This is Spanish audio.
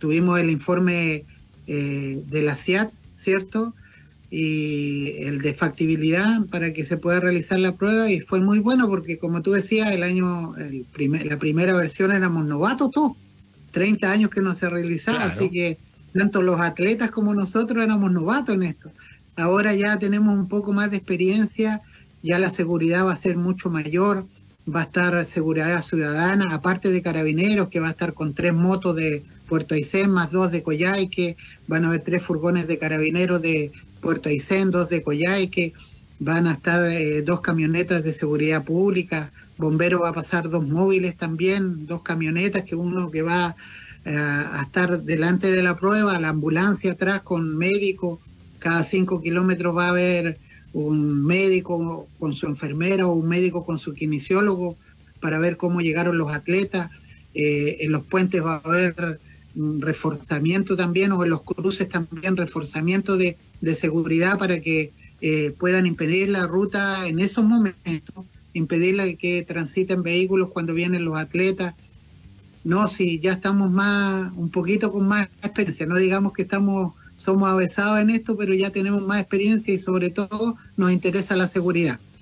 tuvimos el informe de la CIAT, ¿cierto? Y el de factibilidad para que se pueda realizar la prueba, y fue muy bueno porque, como tú decías, la primera versión éramos novatos todos, 30 años que no se realizaba, así Claro. que tanto los atletas como nosotros éramos novatos en esto. Ahora ya tenemos un poco más de experiencia, ya la seguridad va a ser mucho mayor, va a estar seguridad ciudadana, aparte de carabineros, que va a estar con 3 motos de Puerto Aysén, más 2 de Coyhaique, van a haber 3 furgones de carabineros de Puerto Aysén, 2 de Coyhaique, van a estar 2 camionetas de seguridad pública, bomberos va a pasar 2 móviles también, 2 camionetas, que uno que va a estar delante de la prueba, la ambulancia atrás con médico, cada 5 kilómetros va a haber un médico con su enfermera o un médico con su kinesiólogo para ver cómo llegaron los atletas. En los puentes va a haber reforzamiento también, o en los cruces también reforzamiento de seguridad para que puedan impedir la ruta en esos momentos, impedir que transiten vehículos cuando vienen los atletas. No, si ya estamos un poquito con más experiencia, no digamos que somos avesados en esto, pero ya tenemos más experiencia y sobre todo nos interesa la seguridad.